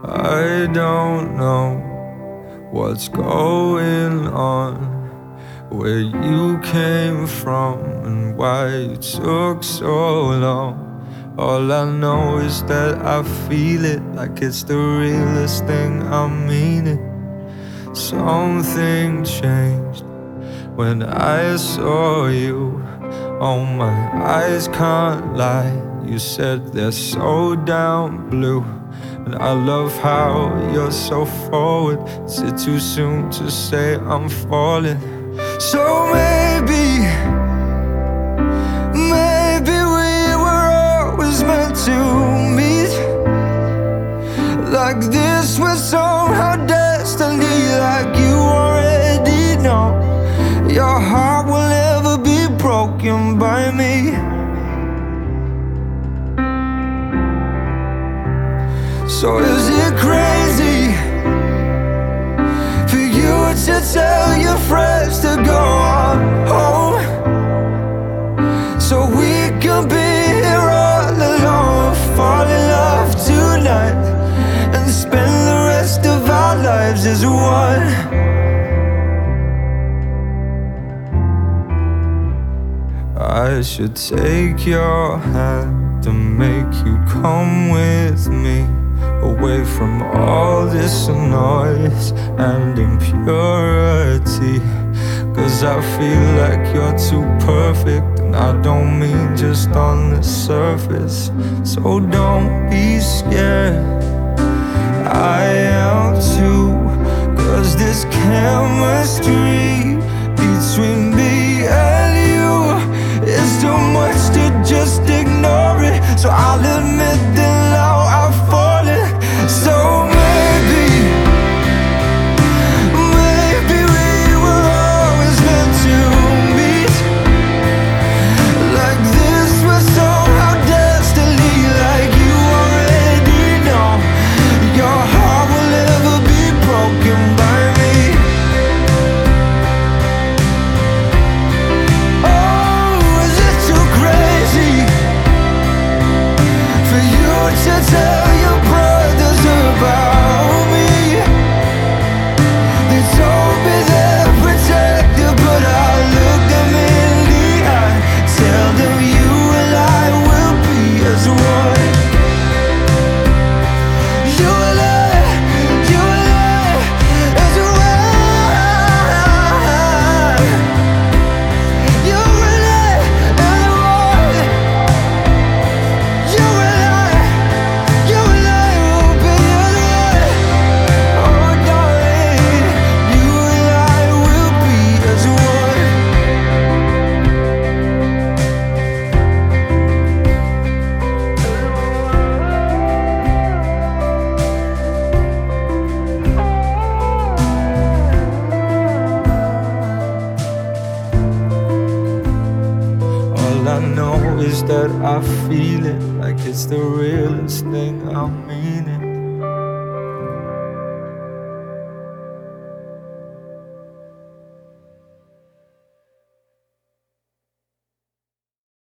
I don't know what's going on, where you came from and why it took so long. All I know is that I feel it like it's the realest thing, I mean it. Something changed when I saw you. Oh, my eyes can't lie. You said they're so down blue, and I love how you're so forward. Is it too soon to say I'm falling? So maybe we were always meant to meet. Like this was somehow destiny, like you already know. Your heart will never be broken by me. So is it crazy for you to tell your friends to go on home, so we can be here all alone, fall in love tonight, and spend the rest of our lives as one? I should take your hand and make you come with me, away from all this noise and impurity. 'Cause I feel like you're too perfect, and I don't mean just on the surface. So don't be scared, I am too. 'Cause this chemistry between me and you is too much to just ignore it. So I'll admit that now I've fallen. So maybe we were always meant to meet. Like this was somehow destiny, like you already know. Your heart will never be broken by me. Oh, is it too crazy for you to tell your brothers about me? They told me they're protected, but I look them in the eye, tell them you and I will be as one. You and I as one. You and I as one. You and I will be as one. Oh, darling, you and I will be as one. All I know is that I feel it like it's the realest thing, I mean it.